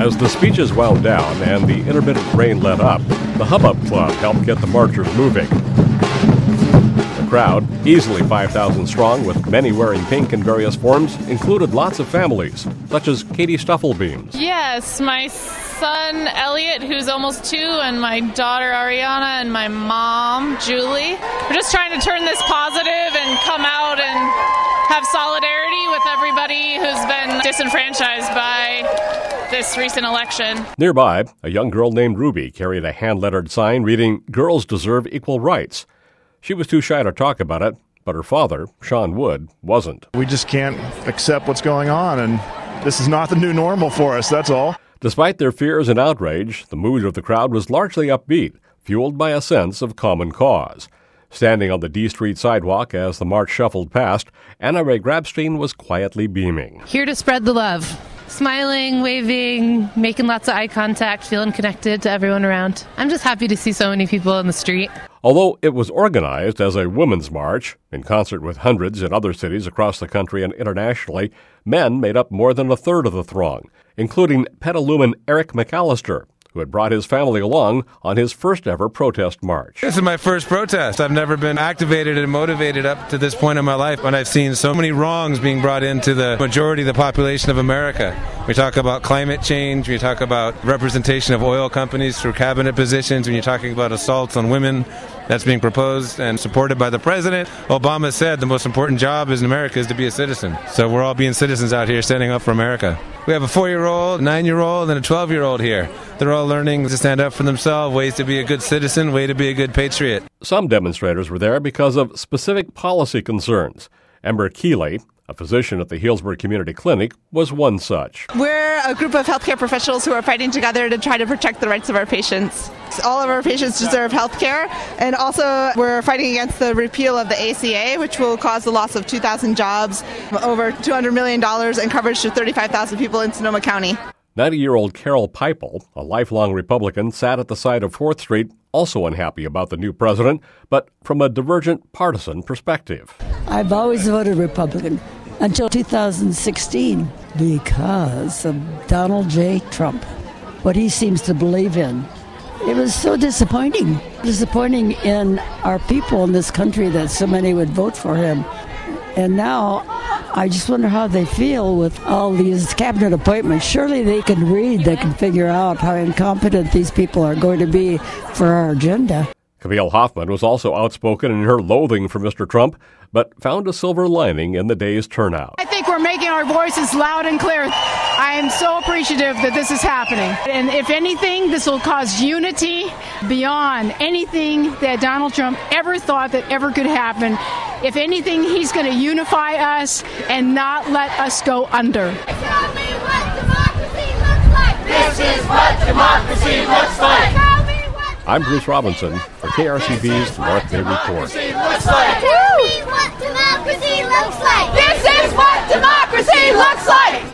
As the speeches wound down and the intermittent rain let up, the Hubbub Club helped get the marchers moving. The crowd, easily 5,000 strong with many wearing pink in various forms, included lots of families, such as Katie Stufflebeams. Yes, my son Elliot, who's almost 2, and my daughter Ariana, and my mom Julie. We're just trying to turn this positive and come out and have solidarity with everybody who's been disenfranchised by this recent election. Nearby, a young girl named Ruby carried a hand-lettered sign reading, "Girls deserve equal rights." She was too shy to talk about it, but her father, Sean Wood, wasn't. We just can't accept what's going on, and this is not the new normal for us, that's all. Despite their fears and outrage, the mood of the crowd was largely upbeat, fueled by a sense of common cause. Standing on the D Street sidewalk as the march shuffled past, Anna Ray Grabstein was quietly beaming. Here to spread the love. Smiling, waving, making lots of eye contact, feeling connected to everyone around. I'm just happy to see so many people in the street. Although it was organized as a women's march, in concert with hundreds in other cities across the country and internationally, men made up more than a third of the throng, including Petalumen Eric McAllister, who had brought his family along on his first ever protest march. This is my first protest. I've never been activated and motivated up to this point in my life when I've seen so many wrongs being brought into the majority of the population of America. We talk about climate change, we talk about representation of oil companies through cabinet positions, when you're talking about assaults on women, that's being proposed and supported by the president. Obama said the most important job in America is to be a citizen. So we're all being citizens out here standing up for America. We have a 4-year-old, 9-year-old, and a 12-year-old here. They're all learning to stand up for themselves, ways to be a good citizen, way to be a good patriot. Some demonstrators were there because of specific policy concerns. Ember Keeley, a physician at the Healdsburg Community Clinic, was one such. We're a group of healthcare professionals who are fighting together to try to protect the rights of our patients. All of our patients deserve health care, and also we're fighting against the repeal of the ACA, which will cause the loss of 2,000 jobs, over $200 million, and coverage to 35,000 people in Sonoma County. 90-year-old Carol Pipel, a lifelong Republican, sat at the side of 4th Street, also unhappy about the new president, but from a divergent partisan perspective. I've always voted Republican until 2016 because of Donald J. Trump, what he seems to believe in. It was so disappointing in our people in this country that so many would vote for him. And now I just wonder how they feel with all these cabinet appointments. Surely they can read, they can figure out how incompetent these people are going to be for our agenda. Camille Hoffman was also outspoken in her loathing for Mr. Trump, but found a silver lining in the day's turnout. I think we're making our voices loud and clear. I am so appreciative that this is happening. And if anything, this will cause unity beyond anything that Donald Trump ever thought that ever could happen. If anything, he's going to unify us and not let us go under. Tell me what democracy looks like. This is what democracy looks like. I'm Bruce Robinson for KRCB's North Bay Report. Tell me what democracy looks like. This is what democracy looks like.